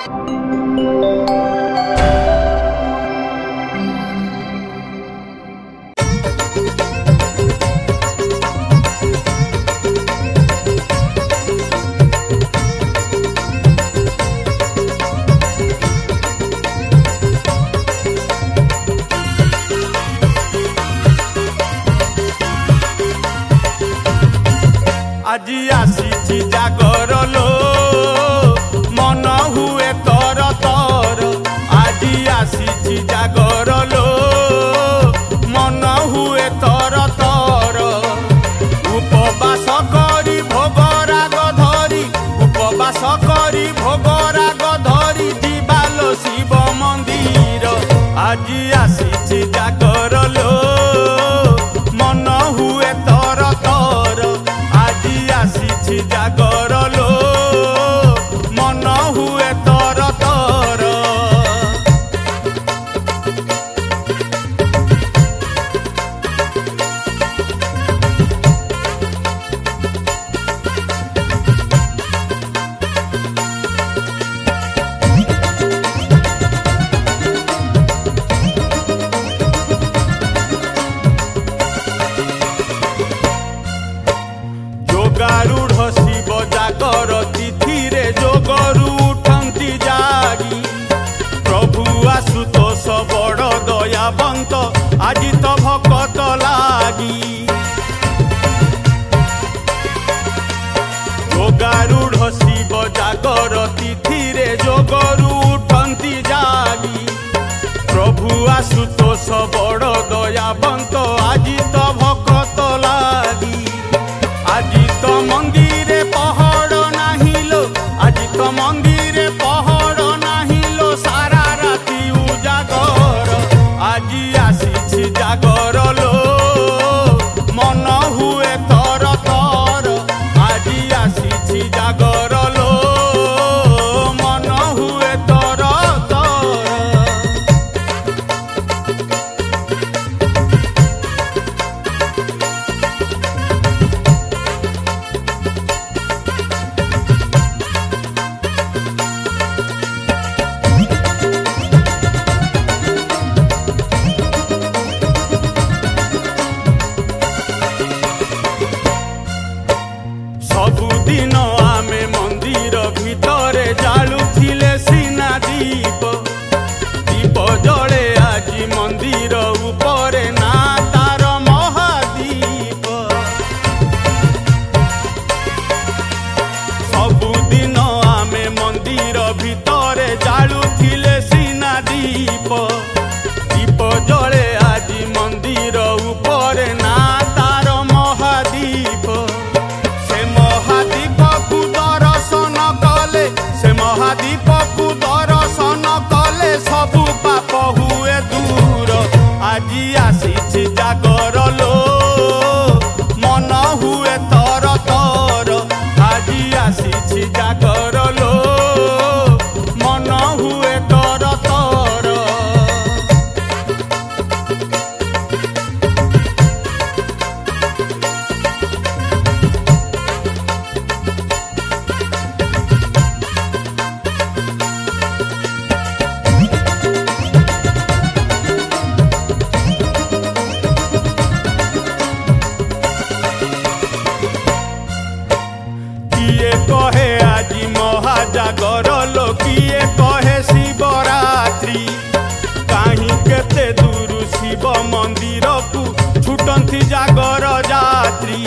আজি আসিছি জাগর লো মন হুয়ে তর তর। আজি আসিছি জাগর লো মন হুয়ে তর তর। উপবাস করি ভোগরাগ ধরি, উপবাস করি ভোগরাগ ধরি ଯିବାଲୋ শিব মন্দির। আজি আসিছি জাগর লো মন হুয়ে তর তর। আজি আসিছি জাগর লো মন হুয়ে তর তর। যোগারূঢ় শিব জাগর তিথিরে যোগরু উঠন্তি জাগি। প্রভু আশুতোষ বড় দয়াবন্ত আজি তো ভকত লাগি। যোগারূঢ় শিব জাগর তিথিরে যোগরু উঠন্তি জাগি। প্রভু আশুতোষ বড় দয়াবন্ত আজি তো ভকত লাগি। আজি তো মন্দিরে পহড় নাহিলো, আজি তো মন্দিরে পহড় নাহিলো সারা রাতি উজাগর। আজি আসিছি জাগর লো মন হুয়ে তর তর। আজি আসিছি জাগর লো মন হুয়ে তর তর। ସବୁଦିନ ଆମେ ମନ୍ଦିର ଭିତରେ ଜାଳୁଥିଲେ ସିନା ଦୀପ। ଦୀପ ଜଳେ ଆଜି ମନ୍ଦିର ଉପରେ ନା ତାର ମହାଦୀପ। ସବୁଦିନ ଆମେ ମନ୍ଦିର ଭିତରେ ଜାଳୁଥିଲେ ସିନା ଦୀପ। ଦୀପ ଜଳେ ଆଜି ମନ୍ଦିର ଉପରେ ନା ତାର ମହାଦୀପ। ମହାଦୀପକୁ ଦର୍ଶନ କଲେ, ସେ ମହାଦୀପକୁ ଦର୍ଶନ କଲେ ସବୁ ପାପ ହୁଏ ଦୂର। ଆଜି ଆସିଛି ଜାଗର ଲୋ ମନ ହୁଏ ତର ତର। ଆଜି ଆସିଛି ଜାଗର ଲୋ ମନ ହୁଏ ତର ତର। किए कहे আজি মহাজাগর লো, কিए कहे शिवरात्रि। काहीं केते दूर शिव मंदिर को छुटंती जागर जात्री।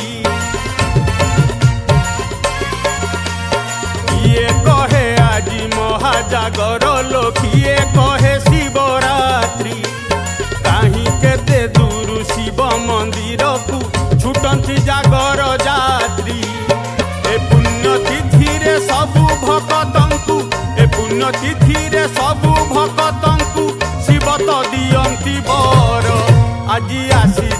किए कहे আজি মহাজাগর लो, किए कहे शिवरात्रि। काहीं केते दूर शिव मंदिर को छुटंती जागर जात्री। ए पुण्य तिथिरे सबु भक्तंकु, ए पुण्य तिथिरे सबु भक्तंकु शिव तो दियंती बर। আজি আসি